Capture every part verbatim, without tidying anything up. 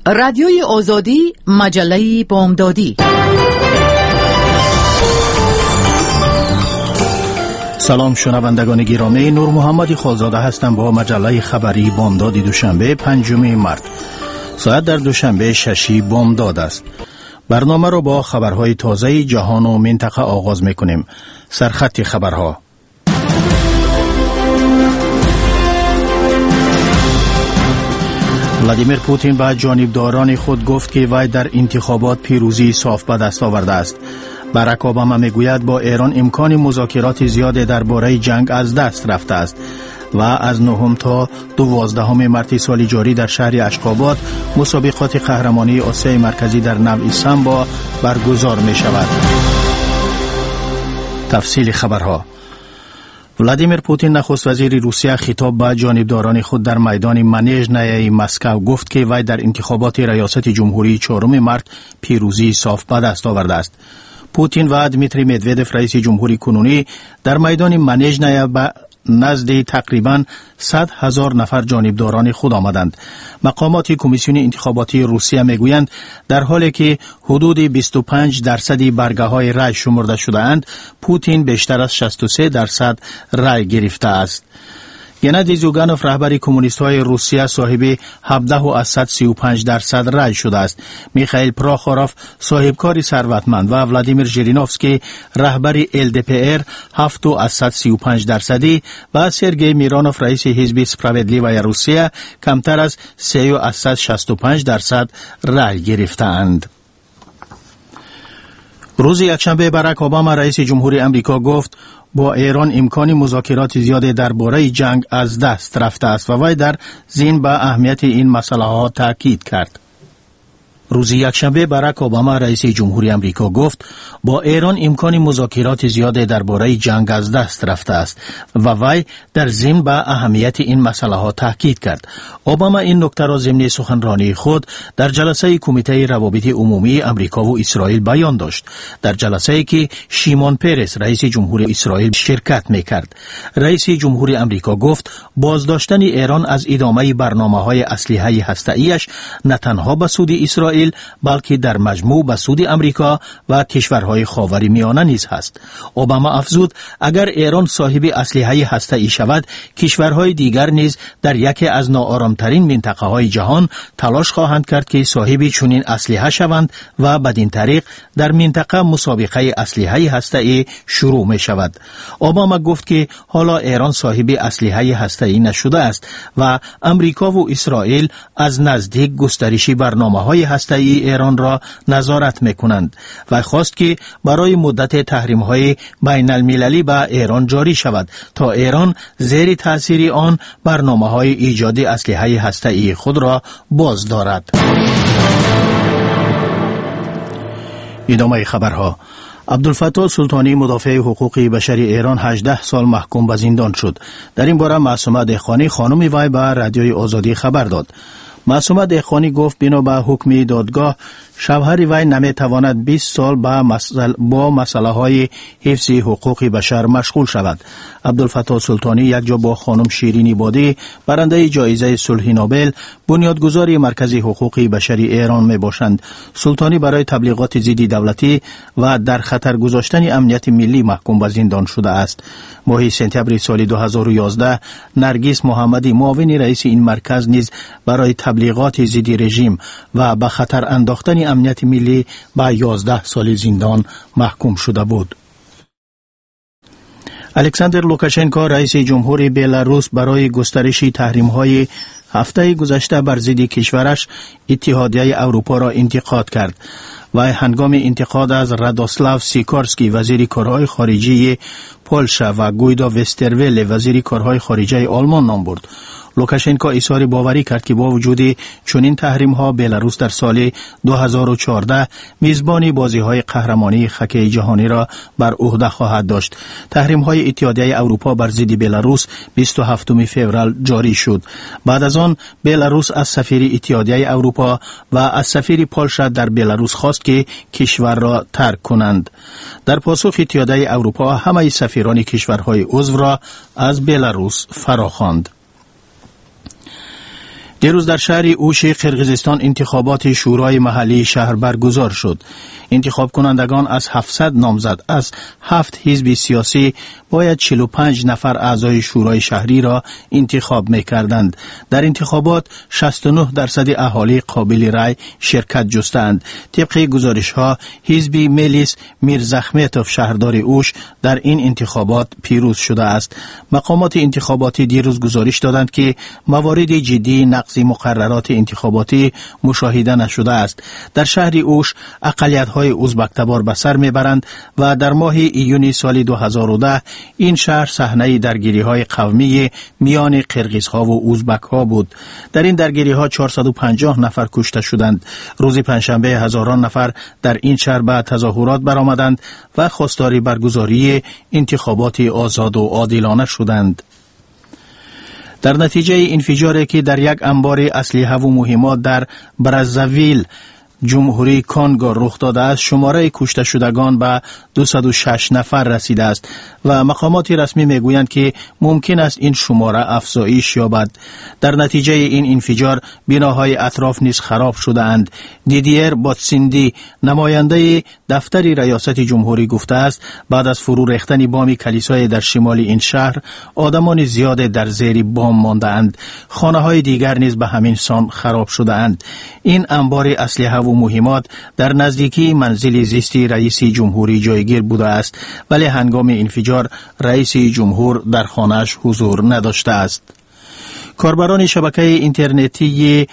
رادیوی آزادی، مجله بامدادی. سلام شنوندگان گرامی، نور محمدی خالزاده هستم با مجله خبری بامداد دوشنبه پنجم مارس. ساعت در دوشنبه شش بامداد است. برنامه را با خبرهای تازه جهان و منطقه آغاز می‌کنیم. سرخط خبرها. ولادیمیر پوتین به جانبداران خود گفت که وی در انتخابات پیروزی صاف به دست آورده است. باراک اوباما میگوید با ایران امکان مذاکرات زیاد درباره جنگ از دست رفته است و از نهم تا دوازدهم مارس سال جاری در شهر اشخاباد مسابقات قهرمانی آسیای مرکزی در نوع سامبا برگزار می شود. تفصیل خبرها. ولادیمیر پوتین نخست وزیر روسیه خطاب به جانبداران خود در میدان منیژنای مسکو گفت که وی در انتخابات ریاست جمهوری چهارم مارس پیروزی صاف به دست آورده است. پوتین و دمیتری مدودف رئیس جمهوری کنونی در میدان منیژنای به نزد تقریباً صد هزار نفر جانبداران خود آمدند. مقامات کمیسیون انتخاباتی روسیه میگویند در حالی که حدود بیست و پنج درصد برگه های رای شمرده شده اند، پوتین بیشتر از شصت و سه درصد رای گرفته است. گنادی زوگانوف رهبر کمونیست های روسیه صاحب هفده و صد و سی و پنج درصد رای شده است. میخائیل پراخوروف صاحبکار ثروتمند و ولادیمیر ژیرینوفسکی رهبر ال دی پی ار هفت و صد و سی و پنج درصدی و سرگئی میرانوف رئیس حزب سپراودلیوی روسیه کمتر از سه و صد و شصت و پنج درصد رای گرفتند. روز یکشنبه باراک اوباما رئیس جمهوری امریکا گفت با ایران امکان مذاکرات زیاد درباره جنگ از دست رفته است و وی در ضمن به اهمیت این مسئله ها تاکید کرد. روز یکشنبه باراک اوباما رئیس جمهوری امریکا گفت با ایران امکان مذاکرات زیاد درباره جنگ از دست رفته است و وی در ضمن به اهمیت این مسئله ها تاکید کرد. اوباما این نکته را ضمن سخنرانی خود در جلسه کمیته روابط عمومی امریکا و اسرائیل بیان داشت، در جلسه‌ای که شیمون پرس رئیس جمهوری اسرائیل شرکت می‌کرد. رئیس جمهوری امریکا گفت بازداشتن ایران از ادامه برنامه‌های اسلحه هسته‌ایش نه تنها به سود اسرائیل بلکه در مجموع به سود امریکا و کشورهای خاور میانه نیز هست. اوباما افزود اگر ایران صاحب اسلحه هسته‌ای شود، کشورهای دیگر نیز در یکی از ناآرامترین منطقه های جهان تلاش خواهند کرد که صاحب چنین اسلحه شوند و بدین طریق در منطقه مسابقه اسلحه هسته‌ای شروع می شود. اوباما گفت که حالا ایران صاحب اسلحه هسته‌ای نشده است و امریکا و اسرائیل از نزدیک گسترش برنامه‌های هسته‌ای ایران را نظارت می‌کنند و خواست که برای مدت تحریم‌های بین المللی به ایران جاری شود تا ایران زیر تأثیر آن برنامه‌های ایجاد اسلحه هسته‌ای خود را باز دارد. ادامه خبرها. عبدالفتاح سلطانی مدافع حقوق بشری ایران هجده سال محکوم به زندان شد. در این باره معصومه دهقانی خانم وی به رادیوی آزادی خبر داد. معصومه دهقانی گفت بنا به حکم دادگاه شوهر وی نمیتواند بیست سال با مسئله با مسئله های حفظ حقوق بشر مشغول شود. عبدالفتاح سلطانی یک جا با خانم شیرین عبادی برنده جایزه صلح نوبل بنیادگذار مرکز حقوق بشری ایران می باشند. سلطانی برای تبلیغات ضد دولتی و در خطر گذاشتن امنیت ملی محکوم به زندان شده است. ماه سپتامبر سال دو هزار و یازده نرگس محمدی معاون رئیس این مرکز نیز برای تبلیغات ضد رژیم و به خطر انداختن امنیت ملی با یازده سال زندان محکوم شده بود. الکساندر لوکاشنکو رئیس جمهوری بلاروس برای گسترش تحریم‌های هفته گذشته بر ضد کشورش اتحادیه اروپا را انتقاد کرد و هنگام انتقاد از رادوسلاو سیکورسکی وزیر کارهای خارجه پولشا و گویدا وسترویل وزیر کارهای خارجه آلمان نام برد. لوکاشنکو اظهار باوری کرد که با وجود چنین تحریم ها بلاروس در سال دو هزار و چهارده میزبانی بازی های قهرمانی هاکی جهانی را بر عهده خواهد داشت. تحریم های اتحادیه اروپا بر ضد بلاروس بیست و هفتم فوریه جاری شد. بعد از آن بلاروس از سفیر اتحادیه اروپا و از سفیر پولشا در بلاروس خواست که کشور را ترک کنند. در پاسخ اتحادیه اروپا همه سفیران کشورهای عضو را از بلاروس فراخواند. دیروز در شهر اوش قرقیزستان انتخابات شورای محلی شهر برگزار شد. انتخاب کنندگان از هفتصد نامزد از هفت حزب سیاسی باید چهل و پنج نفر اعضای شورای شهری را انتخاب می‌کردند. در انتخابات شصت و نه درصد اهالی قابل رأی شرکت جستند. طبق گزارش‌ها حزب ملیس میرزخمتوف شهردار اوش در این انتخابات پیروز شده است. مقامات انتخاباتی دیروز گزارش دادند که موارد جدی نقض مقررات انتخاباتی مشاهده نشده است. در شهر اوش اقلیت‌های ازبک تبار به سر میبرند و در ماه ایونی سال دو هزار و ده این شهر صحنه درگیری‌های قومی میان قرقیزها و ازبک‌ها بود. در این درگیری‌ها چهارصد و پنجاه نفر کشته شدند. روز پنجشنبه هزاران نفر در این شهر به تظاهرات برآمدند و خواستار برگزاری انتخابات آزاد و عادلانه شدند. در نتیجه انفجاری که در یک انبار اسلحه و مهمات در برزاویل جمهوری کانگو رخ داده است، شماره کشته شدگان به دویست و شش نفر رسیده است و مقامات رسمی میگویند که ممکن است این شماره افزایش یابد. در نتیجه این انفجار بناهای اطراف نیز خراب شده اند. دیدیر باتسیندی نماینده دفتر ریاست جمهوری گفته است بعد از فرو ریختن بام کلیسای در شمال این شهر آدمان زیاد در زیر بام مانده اند. خانه های دیگر نیز به همین سان خراب شده اند. این انبار اسلحه و مهمات در نزدیکی منزل زیستی رئیس جمهوری جایگیر بوده است، ولی هنگام انفجار رئیس جمهور در خانه‌اش حضور نداشته است. کاربران شبکه اینترنتی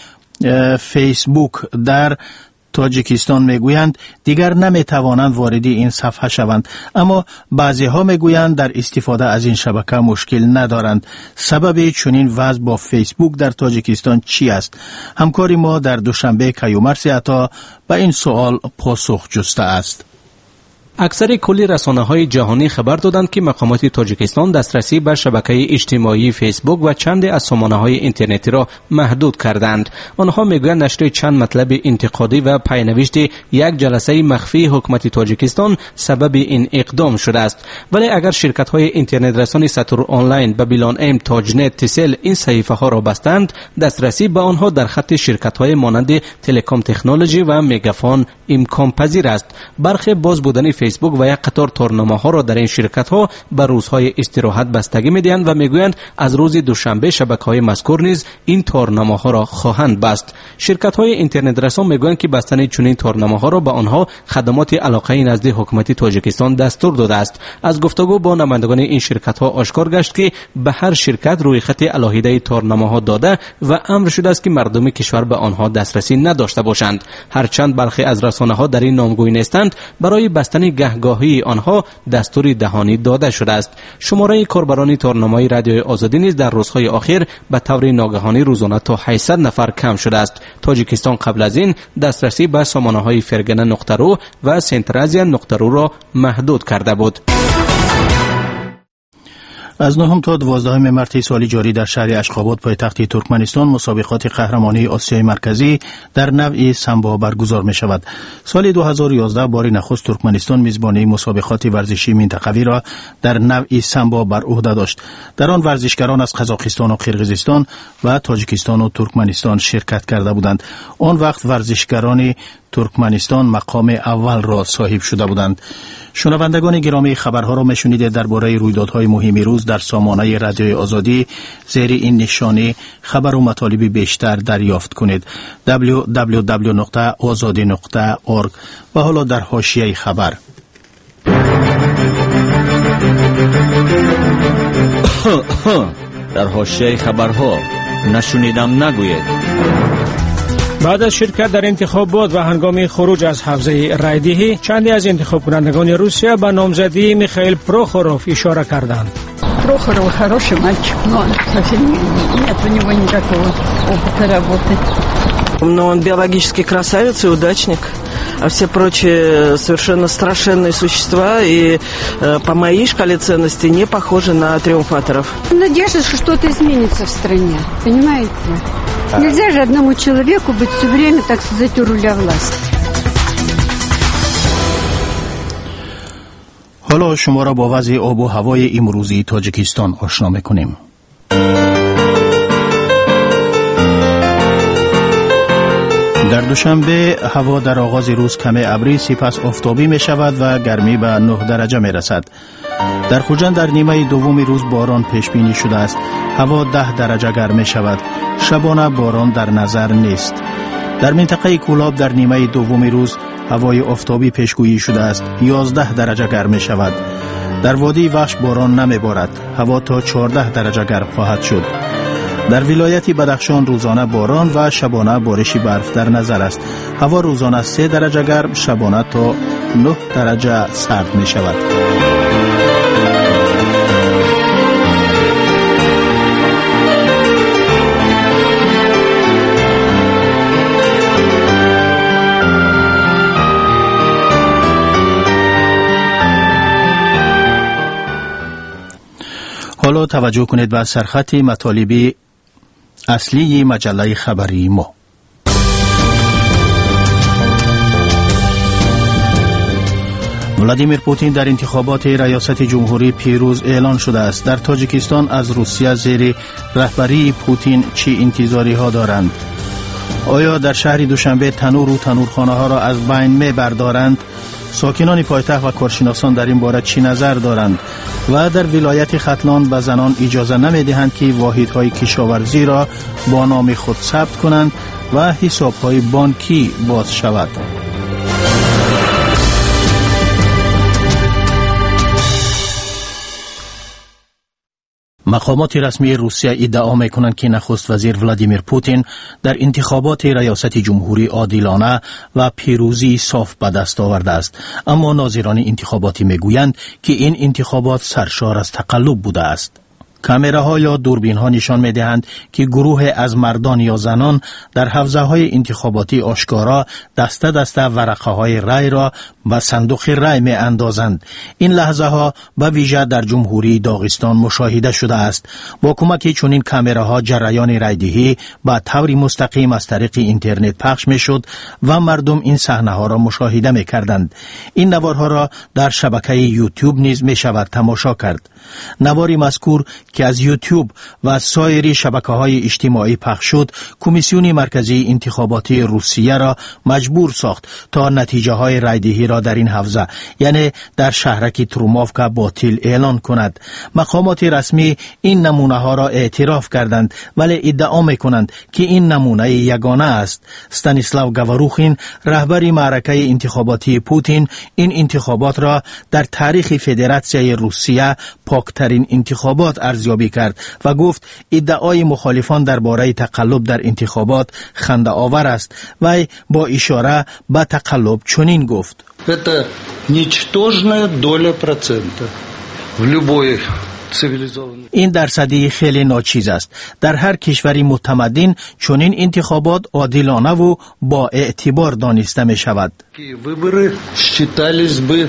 فیسبوک در تاجیکستان میگویند دیگر نمیتوانند وارد این صفحه شوند، اما بعضی ها میگویند در استفاده از این شبکه مشکل ندارند. سبب چنین وضع با فیسبوک در تاجیکستان چی است؟ همکاری ما در دوشنبه کیومرث عطا به این سوال پاسخ جسته است. اکثر کلی رسانه‌های جهانی خبر دادند که مقامات تاجیکستان دسترسی به شبکه اجتماعی فیسبوک و چند از سامانه‌های اینترنتی را محدود کردند. آنها میگویند نشر چند مطلب انتقادی و پینوشت یک جلسه مخفی حکومت تاجیکستان سبب این اقدام شده است. ولی اگر شرکت‌های اینترنت رسانی ساتور آنلاین، بابیلون ام، تاجنت، تیسل این صحیفه‌ها را بستند، دسترسی به آنها در خط شرکت‌های مانند تلکام تکنولوژی و میگافون امکان پذیر است. برخی باز بودن فیسبوک و یک قطار تورنمه‌ها را در این شرکت‌ها به روزهای استراحت بستگی می‌دهند و میگویند از روز دوشنبه شبکه‌های مذکور نیز این تورنمه‌ها را خواهند بست. شرکت‌های اینترنت رسان میگویند که بستن چنین تورنمه‌ها را به آنها خدمات علاقه نزد حکومت تاجیکستان دستور داده است. از گفتگو با نمایندگان این شرکت‌ها آشکار گشت که به هر شرکت روی خط علاهیده تورنمه‌ها داده و امر شده است که مردم کشور به آنها دسترسی نداشته باشند. هرچند برخی از رسانه‌ها در این نامگویی نیستند، برای بستن گهگاهی آنها دستور دهانی داده شده است. شماره کاربران تورنمه‌های رادیوی آزادی نیز در روزهای اخیر به طور ناگهانی روزانه تا هشتصد نفر کم شده است. تاجیکستان قبل از این دسترسی به سامانه‌های فرگنه نقطه رو و سنترازیا نقطه رو را محدود کرده بود. از نهم تا دوازدهم مارس سال جاری در شهر اشخاباد پایتخت ترکمنستان مسابقات قهرمانی آسیای مرکزی در نوع سامبو برگزار می شود. سال دو هزار و یازده بار نخست ترکمنستان میزبانی مسابقات ورزشی منطقوی را در نوع سامبو بر عهده داشت. در آن ورزشکاران از قزاقستان و قرقیزستان و تاجیکستان و ترکمنستان شرکت کرده بودند. آن وقت ورزشکاران ترکمنستان مقام اول را صاحب شده بودند. شنوندگان گرامی، خبرها را میشنیدید درباره رویدادهای مهم روز در سامانه رادیوی آزادی. زیر این نشانی خبر و مطالب بیشتر دریافت کنید. دبلیو دبلیو دبلیو نقطه آزادی نقطه اورگ. و حالا در حاشیه خبر. در حاشیه خبرها نشنیدم نگوید. بعد از شرکت در انتخابات و هنگام خروج از حوزه رایدهی، چندی از انتخاب کنندگان روسیه به نامزدی میخائیل پروخوروف اشاره کردند. Прохоров хороший мальчик, но совсем нет у него никакого опыта работы. Но он биологический красавец и удачник, а все прочие совершенно страшенные существа и э, по моей шкале ценностей не похожи на триумфаторов. Надежда, что что-то изменится в стране, понимаете? Нельзя же одному человеку быть все время, так сказать, у руля власти. حالا شما را با وضع آب و هوای امروزی تاجیکستان آشنا می‌کنیم. در دوشنبه هوا در آغاز روز کم ابری سپس آفتابی می شود و گرمی به نه درجه می رسد. در خوجند در نیمه دوم روز باران پیش بینی شده است. هوا ده درجه گرم می شود. شبانه باران در نظر نیست. در منطقه کولاب در نیمه دوم روز هوای آفتابی پیشگویی شده است. یازده درجه گرم می شود. در وادی وحش باران نمی بارد. هوا تا چهارده درجه گرم خواهد شد. در ولایت بدخشان روزانه باران و شبانه بارش برف در نظر است. هوا روزانه سه درجه گرم، شبانه تا نه درجه سرد می شود. حالا توجه کنید به سرخط مطالب اصلی مجله خبری ما. ولادیمیر پوتین در انتخابات ریاست جمهوری پیروز اعلان شده است. در تاجیکستان از روسیه زیر رهبری پوتین چه انتظاری ها دارند؟ آیا در شهر دوشنبه تنور و تنورخانه ها را از بین می بردارند؟ ساکنان پایتخت و کارشناسان در این باره چی نظر دارند؟ و در ولایت ختلان به زنان اجازه نمی دهند که واحدهای کشاورزی را با نام خود ثبت کنند و حسابهای بانکی باز شود. مقامات رسمی روسیه ادعا می‌کنند که نخست وزیر ولادیمیر پوتین در انتخابات ریاست جمهوری عادلانه و پیروزی صاف به دست آورده است، اما ناظران انتخاباتی می‌گویند که این انتخابات سرشار از تقلب بوده است. کامراها یا دوربین ها نشان می دهند که گروه از مردان یا زنان در حوزه های انتخاباتی آشکارا دسته دسته ورقه های رای را به صندوق رای می اندازند. این لحظه ها به ویژه در جمهوری داغستان مشاهده شده است. با کمک چنین کامراها جریان رایدهی به طور مستقیم از طریق اینترنت پخش می شد و مردم این صحنه ها را مشاهده می کردند. این نوارها را در شبکه یوتیوب نیز می شود تماشا کرد. نواری مذکور که از یوتیوب و از سایر شبکه‌های اجتماعی پخش شد، کمیسیون مرکزی انتخاباتی روسیه را مجبور ساخت تا نتیجه‌های رایدهی را در این حوزه، یعنی در شهرک تروماوکا، باطل اعلان کند. مقامات رسمی این نمونه‌ها را اعتراف کردند، ولی ادعا می‌کنند که این نمونه یگانه است. استانیسلاو گاواروخین، رهبر معرکه انتخاباتی پوتین، این انتخابات را در تاریخ فدراسیای روسیه پاکترین انتخابات ارزیابی کرد و گفت ادعای مخالفان درباره تقلب در انتخابات خنده آور است. و با اشاره به تقلب چنین گفت: Это ничтожная доля процента в любой цивилизованной. این درصدی خیلی ناچیز است. در هر کشوری متمدن چنین انتخابات عادلانه و با اعتبار دانسته می شود. Выборы считались бы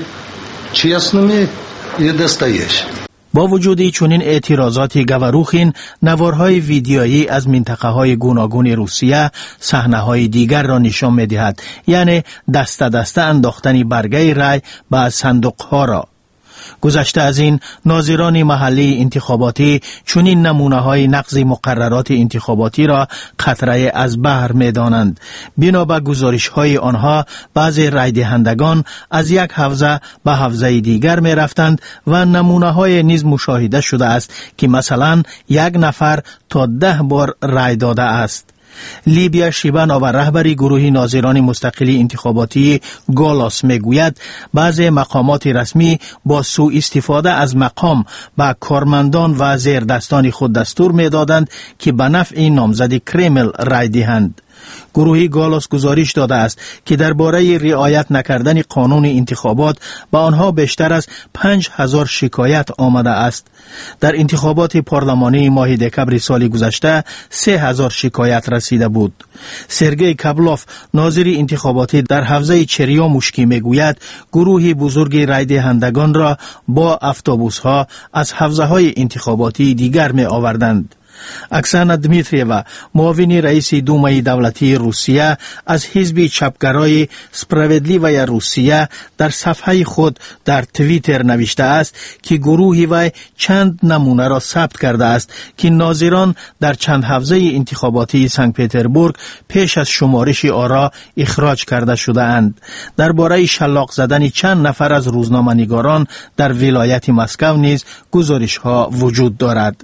честными и настоящими. با وجود چنین اعتراضات گاواروخین، نوارهای ویدیویی از منطقه‌های گوناگون روسیه صحنه‌های دیگر را نشان می‌دهد، یعنی دسته دسته انداختن برگه رای به صندوق‌ها را. گذشته از این، ناظران محلی انتخاباتی چنین نمونه‌های نقض مقررات انتخاباتی را قطره از بحر می‌دانند. بنا به گزارش‌های آنها، بعضی رایدهندگان از یک حوزه به حوزه دیگر می‌رفتند و نمونه‌های نیز مشاهده شده است که مثلا یک نفر تا ده بار رای داده است. لیبیا شیبانا و رهبری گروه ناظران مستقلی انتخاباتی گالاس میگوید بعضی مقامات رسمی با سوء استفاده از مقام به کارمندان و زیردستان خود دستور میدادند که به نفع نامزد کرمل رای دهند. گروه گالاس گزارش داده است که درباره رعایت نکردن قانون انتخابات به آنها بیشتر از پنج هزار شکایت آمده است. در انتخابات پارلمانی ماه دکبر سال گذشته سه هزار شکایت رسیده بود. سرگئی کابلوف، ناظر انتخاباتی در حوزه چریا مشکی میگوید گروه بزرگ رای دهندگان را با اتوبوس ها از حوزه های انتخاباتی دیگر می آوردند. اکسانا دمیتریوا، معاون رئیس دومای دولتی روسیه، از حزب چپگرای سپراودلیوی روسیه در صفحه خود در توییتر نوشته است که گروه وی چند نمونه را ثبت کرده است که ناظران در چند حوزه انتخاباتی سنت پتربورگ پیش از شمارش آرا اخراج کرده شده اند. درباره شلاق زدن چند نفر از روزنامه‌نگاران در ولایت مسکو نیز گزارش ها وجود دارد.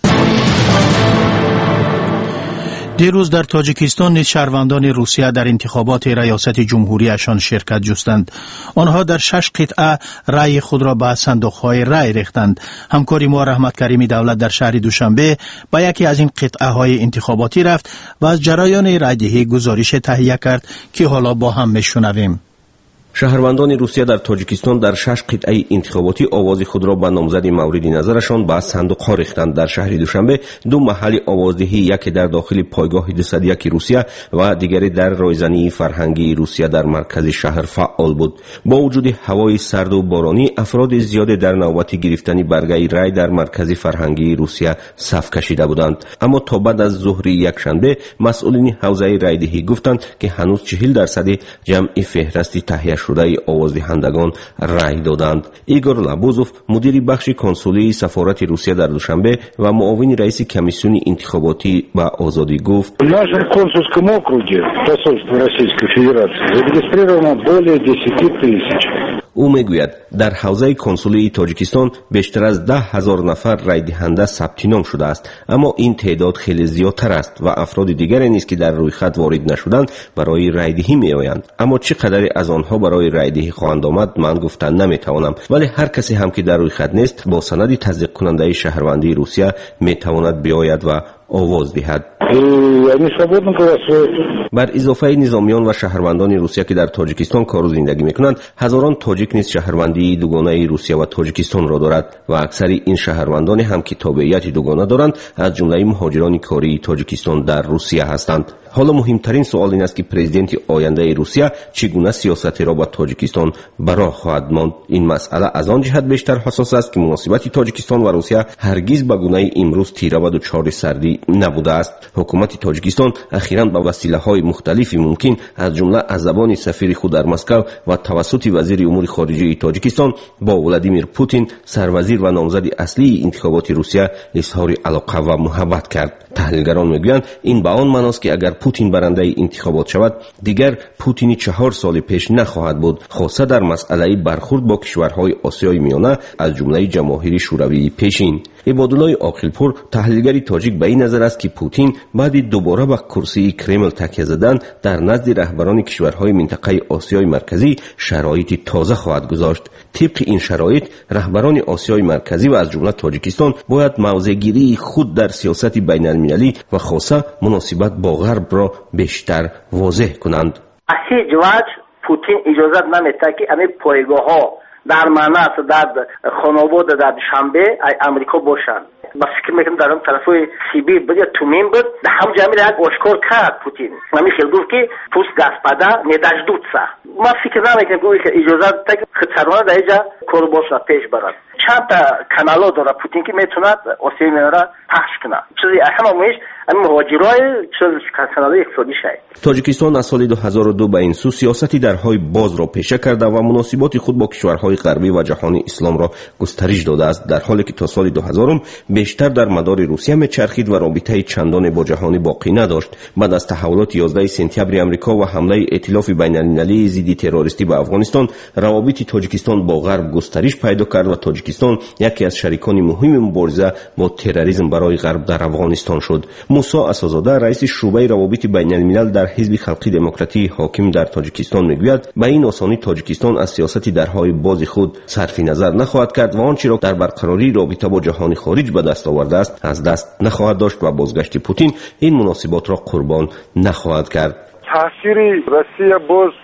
دیروز در تاجیکستان نیز شهروندان روسیه در انتخابات ریاست جمهوریشان شرکت جستند. آنها در شش قطعه رأی خود را به صندوق‌های رأی ریختند. همکاری ما رحمت کریمی دولت در شهر دوشنبه به یکی از این قطعه های انتخاباتی رفت و از جریان رأی‌دهی گزارش تهیه کرد که حالا با هم میشنویم. شهروندان روسیه در تاجیکستان در شش قطعه انتخاباتی آواز خود را به نامزد مورد نظرشان به صندوق‌ها ریختند. در شهر دوشنبه دو محل آوازدهی، یکی در داخل پایگاه دویست و یک روسیه و دیگری در رایزنی فرهنگی روسیه در مرکز شهر فعال بود. با وجود هوای سرد و بارانی، افراد زیاد در نوبت گرفتن برگه رای در مرکز فرهنگی روسیه صف کشیده بودند. اما تا بعد از ظهر یک شنبه مسئولین حوزه رایدهی گفتند که هنوز چهل درصد جمع فهرستی تهیه شده آوازدهندگان رای دادند. ایگور لابوزوف، مدیر بخش کنسولی سفارت روسیه در دوشنبه و معاون رئیس کمیسیون انتخاباتی به آزادی گفت: В нашем консульском округе посольства Российской Федерации зарегистрировано более десяти тысяч. او میگوید در حوزه کنسولی تاجیکستان بیشتر از ده هزار نفر رای دهنده ثبت نام شده است، اما این تعداد خیلی زیادتر است و افراد دیگری نیز که در روی خط وارد نشدند برای رای دهی می آیند. اما چقدر از آنها برای رای دهی خواهند آمد من گفتن نمی توانم، ولی هر کسی هم که در روی خط نیست با سند تصدیق کننده شهروندی روسیه می تواند بیاید و آواز دهد. بر اضافه نظامیان و شهروندان روسیه که در تاجیکستان کار و زندگی میکنند، هزاران تاجیک نیز شهروندی دوگانه روسیه و تاجیکستان را دارد و اکثر این شهروندان هم که تابعیت دوگانه دارند از جمله مهاجران کاری تاجیکستان در روسیه هستند. حالا مهمترین سوال این است که پرزیدنت آینده روسیه چگونه سیاستی را با تاجیکستان برا خواهد ماند. این مسئله از آن جهت بیشتر حساس است که مناسبت تاجیکستان و روسیه هرگز به گونه امروز تیره و دچار سردی نبوده است. حکومت تاجیکستان اخیراً با وسیله‌های مختلفی ممکن از جمله از زبان سفیر خود در مسکو و توسط وزیر امور خارجه تاجیکستان با ولادیمیر پوتین، سروزیر و نامزد اصلی انتخابات روسیه، اظهار علاقه و محبت کرد. تحلیلگران میگویند این به آن معناست که اگر پوتین برنده انتخابات شود، دیگر پوتین چهار سال پیش نخواهد بود، خاصه در مسئله برخورد با کشورهای آسیای میانه از جمله جماهیر شوروی پیشین. عبادالله عاقلپور، تحلیلگر تاجیک، به این نظر است که پوتین بعد دوباره به کرسی کرمل تکیه زدن در نزد رهبران کشورهای منطقه آسیای مرکزی شرایط تازه خواهد گذاشت. طبق این شرایط رهبران آسیای مرکزی و از جمله تاجیکستان باید موضع‌گیری خود در سیاست بین المللی و خاصه مناسبت با غرب را بیشتر واضح کنند. از هیچ وجه پوتین اجازه نمیده که همین پایگاه‌ها در مناس در خانواده در شنبه امریکا باشند. با فکر میکنم در اون طرفای سیبیر بود یا تومین بود در هم جمعی را آشکار کرد پوتین. من خیلی گفت که پوست گسپده نداش دوتسا. من فکر نمیکنم که اجازه بده که خطرانه در اینجا کار باشه پیش برد. چند تا کانال داره پوتین که میتونه آسیای میانه را پخش کنه. چیزی اهم همونش همین مهاجرای چیز کانال اقتصادی شد. تاجیکستان از سال دو هزار و دو به این سو سیاستی درهای باز را پیشه کرده و مناسبات خود با کشورهای غربی و جهان اسلام را گسترش داده است، در حالی که تا سال دو هزار بیشتر در مدار روسیه میچرخید و رابطه چندان با جهان باقی نداشت. بعد از تحولات یازده سپتامبر امریکا و حمله ائتلاف بین المللی ضد تروریستی به افغانستان، روابط تاجیکستان با غرب گسترش پیدا کرد و تاجیکستان یکی از شریکان مهم مبارزه با تروریسم برای غرب در افغانستان شد. موسی اساس‌زاده، رئیس شعبه روابط بین الملل در حزب خلقی دموکراتی حاکم در تاجیکستان میگوید به این آسانی تاجیکستان از سیاست درهای باز خود صرف نظر نخواهد کرد و آنچه را در برقراری رابطه با جهان خارج به دست آورده است از دست نخواهد داشت و بازگشت پوتین این مناسبات را قربان نخواهد کرد. تاثیر روسیه باز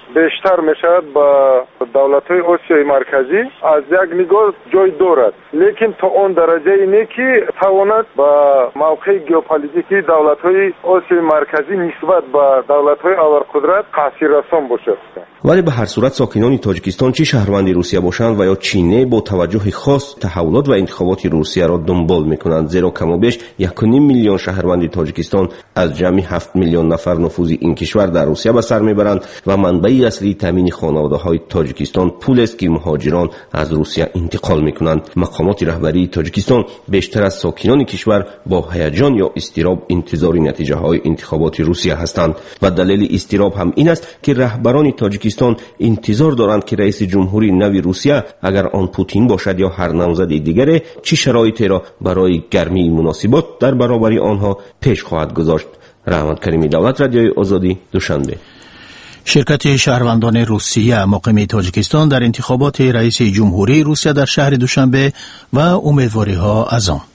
بیشتر میشود با دولت‌های آسیای مرکزی از یک نگاه جای دارد، لیکن تا اون درجه اینه که تواند با موقع ژئوپلیتیکی دولت‌های آسیای مرکزی نسبت به دولت‌های ابرقدرت تاثیررسان باشد. ولی به هر صورت ساکنان تاجیکستان چه شهروند روسیه باشند و یا چینی با توجه خاص تحولات و انتخابات روسیه را دنبال میکنند، زیرا کم و بیش یک و نیم میلیون شهروند تاجیکستان از جمعی هفت میلیون نفر نفوذ این کشور در روسیه به سر میبرند و منبع اصلی تامین خانواده‌های تاجیکستان پول است که مهاجران از روسیه انتقال میکنند. مقامات رهبری تاجیکستان بیشتر از ساکنان کشور با هیجان یا اضطراب انتظار نتیجه های انتخابات روسیه هستند و دلیل اضطراب هم این است که رهبران تاجیکستان انتظار دارند که رئیس جمهوری نوی روسیه اگر آن پوتین باشد یا هر نامزد دیگری چه شرایطی را برای گرمی مناسبات در برابر آنها پیش خواهد گذاشت. رحمت کریمی، دولت رادیوی آزادی، دوشنبه. شرکت شهروندان روسیه مقیم تاجیکستان در انتخابات رئیس جمهوری روسیه در شهر دوشنبه و امیدواری‌ها از آن.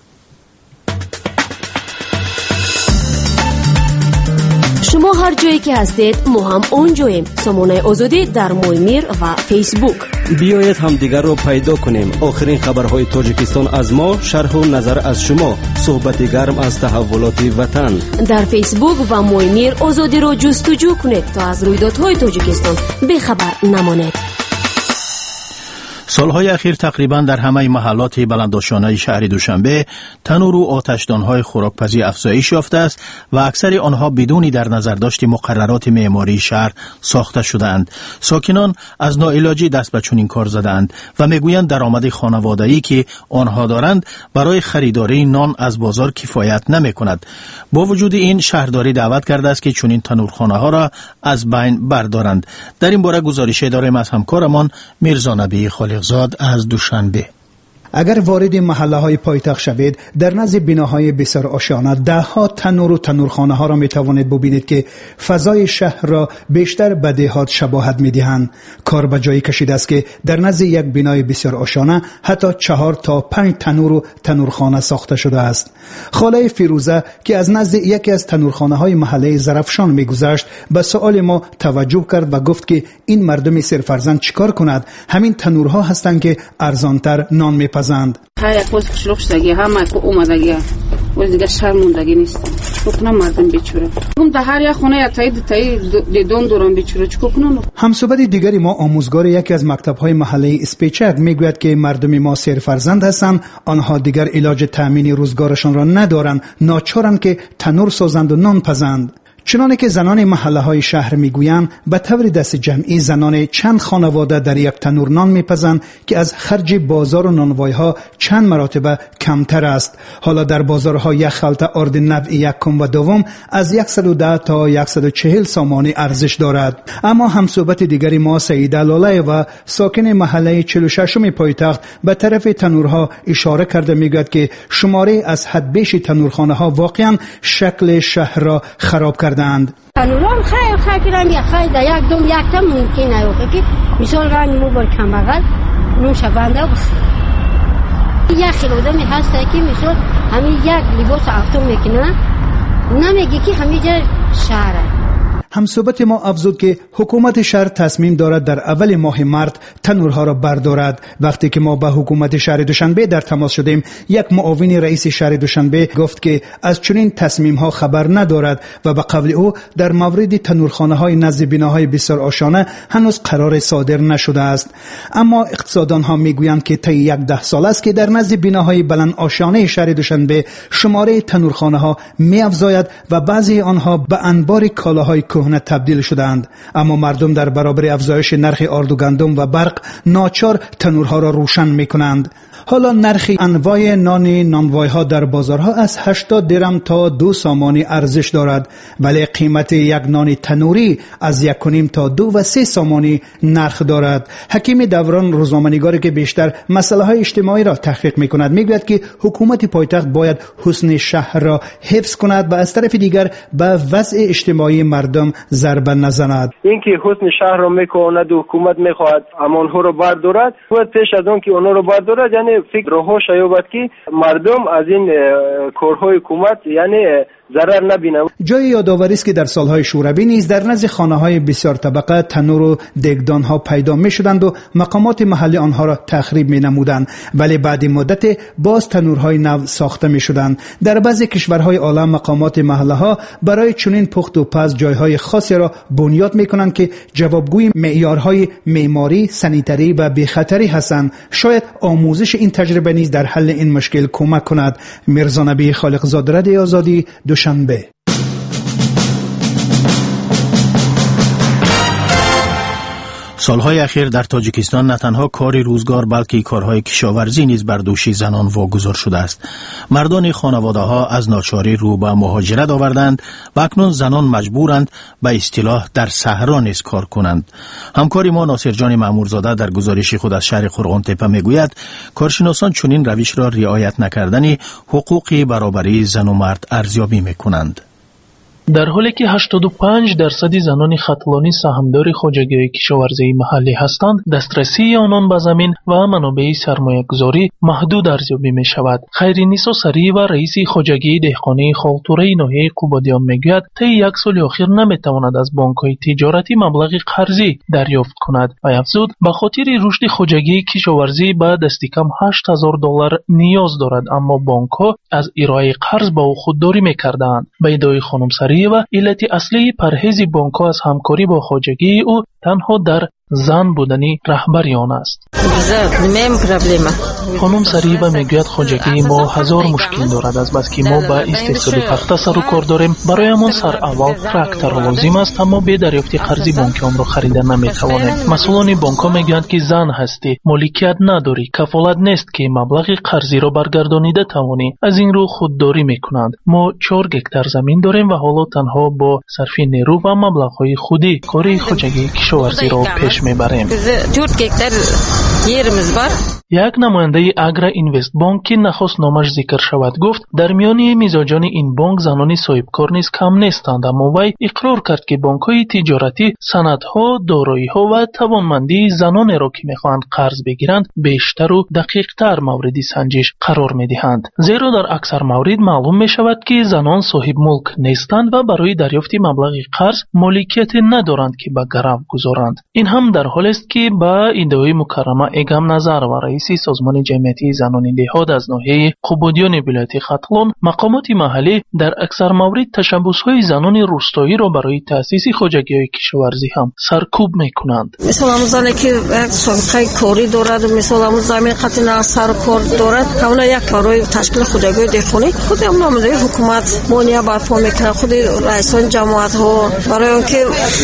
شما هر جایی که هستید ما هم اونجاییم. سامانه آزادی در مویمیر و فیسبوک. بیایید هم دیگر رو پیدا کنیم. آخرین خبرهای تاجیکستان از ما، شرح و نظر از شما، صحبت گرم از تحولات وطن. در فیسبوک و مویمیر آزادی رو جستجو کنید تا از رویدادهای تاجیکستان بخبر نمانید. سالهای اخیر تقریبا در همه محلات بلندآشانه شهر دوشنبه تنور و آتشدانهای خوراکپزی افزایش یافته است و اکثر آنها بدون در نظر داشت مقررات معماری شهر ساخته شدند. ساکنان از ناعلاجی دست به چنین کار زدند و میگویند درآمد خانوادگی که آنها دارند برای خریداری نان از بازار کفایت نمی‌کند. با وجود این شهرداری دعوت کرده است که چنین تنورخانه‌ها را از بین بردارند. در این باره گزارش داریم از همکارمان میرزا نبی خالقزاد از دوشنبه. اگر وارد محله های پایتخت شوید، در نزد بناهای بسیار آشیانه ده ها تنور و تنورخانه ها را می توانید ببینید که فضای شهر را بیشتر به دهات شباهت می دهند. کار به جایی کشیده است که در نزد یک بنای بسیار آشیانه حتی چهار تا پنج تنور و تنورخانه ساخته شده است. خاله فیروزه که از نزد یکی از تنورخانه های محله زرفشان می گذشت به سؤال ما توجه کرد و گفت که این مردم سرفرزند چیکار کند؟ همین تنورها هستند که ارزانتر نان می پزند. های یک باز کشلوخ شدگی همه که اومدگی باز دیگه شرموندگی نیستم. چکو مردم بیچاره هم در هر یک خونه یک تایی تایی دیدون دوران بیچاره چکو کنم. همصحبت دیگری ما آموزگار یکی از مکتب‌های محله اسپیچک میگوید که مردم ما سرفرزند هستند، آنها دیگر علاج تامین روزگارشان را ندارند، ناچارند که تنور سازند و نان پزند. چنانه که زنان محله های شهر میگویند به طور دست جمعی زنان چند خانواده در یک تنور نان میپزند که از خرج بازار و نانوای ها چند مراتب کمتر است. حالا در بازارها یک خلطه آرد نوع یکم و دوم از صد و ده تا صد و چهل سامانی ارزش دارد. اما همصحبت دیگری ما سعیده لاله و ساکن محله چهل و ششم پایتخت به طرف تنورها اشاره کرده میگوید که شماره از حد بیش تنورخانه ها واقعا شکل شهر را خراب کرده. تنوران خیلی خیلی رنگ خیلی در یک دوم یک تم ممکنه اوقه که مثال رنگ مو بر کم بغل نوش بنده بس یک خیلی آدمی هست که مثال همین یک لباس افتون میکنه نمیگه که همین جا شهره. همصحبت ما افزود که حکومت شهر تصمیم دارد در اول ماه مارس تنورها را بردارد. وقتی که ما با حکومت شهر دوشنبه در تماس شدیم، یک معاون رئیس شهر دوشنبه گفت که از چنین تصمیم ها خبر ندارد و به قول او در مورد تنورخانه های نزد بناهای بسیار آشیانه هنوز قرار صادر نشده است. اما اقتصاددان ها میگویند که طی یک ده سال است که در نزد بناهای بلند آشیانه شهر دوشنبه شماره تنورخانه ها می‌افزاید و بعضی آنها به انبار کالاهای کهنه تبدیل شدند. اما مردم در برابر افزایش نرخ آرد و گندم و برق ناچار تنورها را روشن می‌کنند. حالا نرخ انواع نان نانوای ها در بازارها از هشتاد درم تا دو سامانی ارزش دارد، ولی قیمت یک نان تنوری از یک و نیم تا دو و سه سامانی نرخ دارد. حکیم دوران روزنامه‌نگاری که بیشتر مسائل های اجتماعی را تحقیق می‌کند میگوید که حکومت پایتخت باید حسن شهر را حفظ کند و از طرف دیگر به وضع اجتماعی مردم ضربه نزند. اینکه حسن شهر را میکند و حکومت میخواهد امانها را بردارد، باید پیش از آن که آنها را بردارد یعنی فکر روها شایبت که مردم از این کارهای حکومت یعنی ضرر نبینم. جای یادآوری است که در سالهای شوروی نیز در نزد خانه‌های بسیار طبقه تنور و دگدان‌ها پیدا می‌شدند و مقامات محلی آنها را تخریب می‌نمودند، ولی بعد مدت باز تنورهای نو ساخته می‌شدند. در بعضی کشورهای عالم مقامات محله‌ها برای چنین پخت و پز جایهای خاصی را بنیاد می‌کنند که جوابگوی معیارهای معماری، سانیتری و بی‌خطری هستند. شاید آموزش این تجربه نیز در حل این مشکل کمک کند. میرزا نبی خالقزاده، رادیو آزادی، دوشنبه. سالهای اخیر در تاجیکستان نه تنها کار روزگار بلکه کارهای کشاورزی نیز بر دوش زنان واگذار شده است. مردان خانواده ها از ناچاری رو به مهاجرت آوردند و اکنون زنان مجبورند به اصطلاح در صحرا نیز کار کنند. همکاری ما ناصر جان مامورزاده در گزارش خود از شهر قرغان تپه میگوید کارشناسان چنین روش را رعایت نکردن حقوق برابری زن و مرد ارزیابی میکنند. در حالی که هشتاد و پنج درصد زنان ختلانی سهامدار خوجگی‌های کشاورزی محلی هستند، دسترسی آنان به زمین و منابع سرمایه‌گذاری محدود ارزیابی می شود. خیرنیسا سری و رئیس خوجگی دهقانی خالتوره ناحیه قبادیان میگوید طی یک سال اخیر نمیتواند از بانک‌های تجارتی مبلغ قرضی دریافت کند و افزود به خاطر رشد خوجگی کشاورزی به دستی کم هشت هزار دلار نیاز دارد، اما بانک‌ها از ارائه قرض به او خودداری می‌کردند. به ادعای خانم سری و علت اصلی پرهیز بانک‌ها از همکاری با خوجگی او تنها در زن بودنی رهبری آن است. خانم سریبا میگوید خوجگی ما هزار مشکل دارد، از بس که ما با استحصال تخته سر و کار داریم. برایمان سر اول تراکتور لازم است، اما به دریافت قرضی بانک آن را خریدن نمیتوانیم. مسئولان بانک‌ها میگویند که زن هستی، مالکیت نداری، کفالت نیست که مبلغ قرضی را برگردانیده توانی. از این رو خودداری میکنند. ما چهار گکتار زمین داریم و حالا تنها با صرف نیرو و مبلغ‌های خودی کار خوجگی کشاورزی را پیش میبریم. یک نماینده اگرا اینوست بانک که نخست نامش ذکر شود گفت در میان مزاجان این بانک زنان صاحبکار نیز کم نیستند، اما وی اقرار کرد که بانک‌های تجارتی سندها، دارایی‌ها و توانمندی زنان را که می‌خواهند قرض بگیرند بیشتر و دقیق‌تر مورد سنجش قرار می‌دهند، زیرا در اکثر موارد معلوم می‌شود که زنان صاحب ملک نیستند و برای دریافت مبلغ قرض مالکیت ندارند که به گرو گذارند. این هم در حالی است که با ادعای مکرمه ایگم نظر و رئیس سازمان جمعیتی زنان دهات از ناحیه قبادیان ولایت ختلان، مقامات محلی در اکثر موارد تشبس‌های زنان روستایی را برای تأسیس خوجگی‌های کشاورزی هم سرکوب می‌کنند. مثلا زنی که یک سابقه کاری دارد، مثلا زمین قطع سر کار دارد، اونا یک برای تشکیل خوجگی‌های دهقانی خود نماینده حکومت مانع برپا می‌کنه، خود رئیسان جماعت‌ها برای اینکه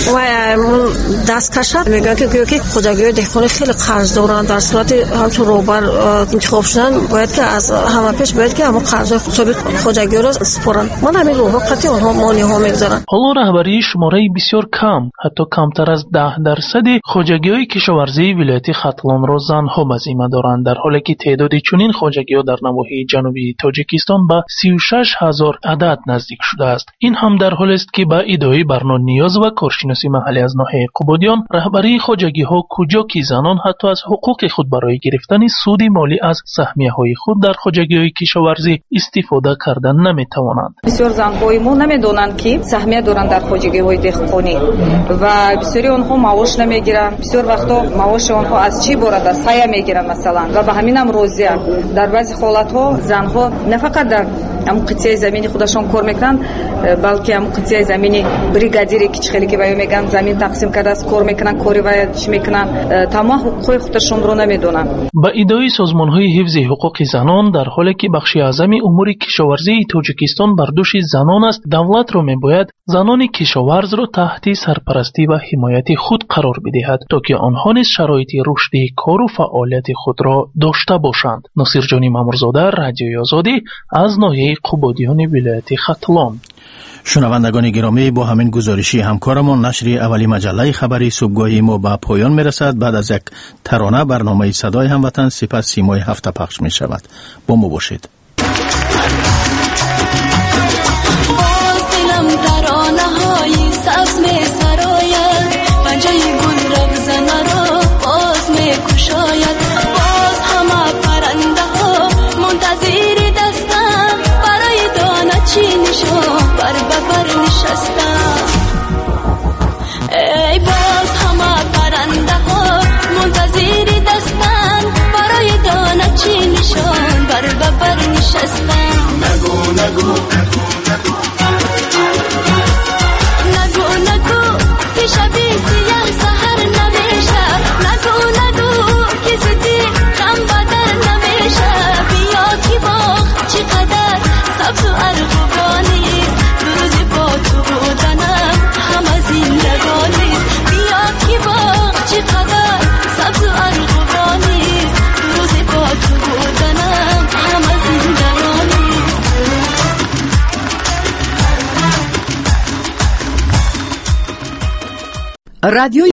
وای دست کشد میگن که که خوجگی‌های دهقانی خیلی قرض دارند، در صورت همچون روبر انتخاب شدن باید که از همه پیش باید که همون قرض حسابی خوجگی را سپارن. من همین روبر قطعی آنها مانع ها میگذارن. حالا رهبری شماره بسیار کم، حتی کمتر از ده درصد خوجگی‌های کشاورزی ولایت ختلان را زنها به ذمه دارند، در حالی که تعداد چنین خوجگی‌ها در نواحی جنوبی تاجیکستان به سی و شش هزار عدد نزدیک شده است. این هم در حالی است که با ادعای برنا نیاز و کارشناسی محلی از ناحیه قبادیان، رهبری خوجگی‌ها کجا که زنان حتی از حقوق خود برای گرفتن سود مالی از سهمیه‌های خود در خوجگی‌های کشاورزی استفاده کردن نمی‌توانند. بسیار زن‌های ما نمی‌دونند که سهمیه دارند در خوجگی‌های دهقانی و بسیاری آنها معاش نمی‌گیرند. بسیار وقتا معاش آنها از چی بورد است؟ سایه می‌گیرند مثلا و به همین هم راضی‌اند. در بعضی حالات‌ها زن‌ها نه فقط در ام قطعه زمینی خودشون کار می‌کنند، بلکه ام قطعه زمینی بریگادیری که خیلی که باید میگن زمین تقسیم کرده است کار می‌کنن، کاری باید چی می‌کنن، تمام حقوق خودشون رو نمی‌دونن. با ادعای سازمان‌های حفظ حقوق زنان، در حالی که بخش اعظم امور کشاورزی تاجیکستان بر دوش زنان است، دولت را می‌باید زنان کشاورز را تحت سرپرستی و حمایت خود قرار بدهد تا که آنها نیز شرایط رشد کار و فعالیت خود را داشته باشند. ناصر جان مامورزاده، رادیوی آزادی از ناحیه قبادیان ولایت ختلان. شنوندگان گرامی، با همین گزارشی همکارمان نشر اولی مجله خبری صبحگاهی ما به پایان میرسد. بعد از یک ترانه برنامه صدای هموطن سپس سیمای هفته پخش می شود. با ما باشید. باز دلم ترانه های سبز می سراید، پنجه گل رغزنه را باز می کشاید، باز همه پرنده ها منتظر دستم برای دانه چی نشان ای باز همه پرنده ها منتظر دستن برای دانه چی نشان بر ببر نشستن نگو نگو نگو نگو که شبی سیاه سهر نمیشه نگو نگو که زدی غم بدر نمیشه بیا که باغ چقدر سبز و ارغوانی دو روز با تو بودنم همه زندگانی بیا که باغ چقدر سبز و ارغوانی دو روز با تو بودنم همه زندگانی رادیوی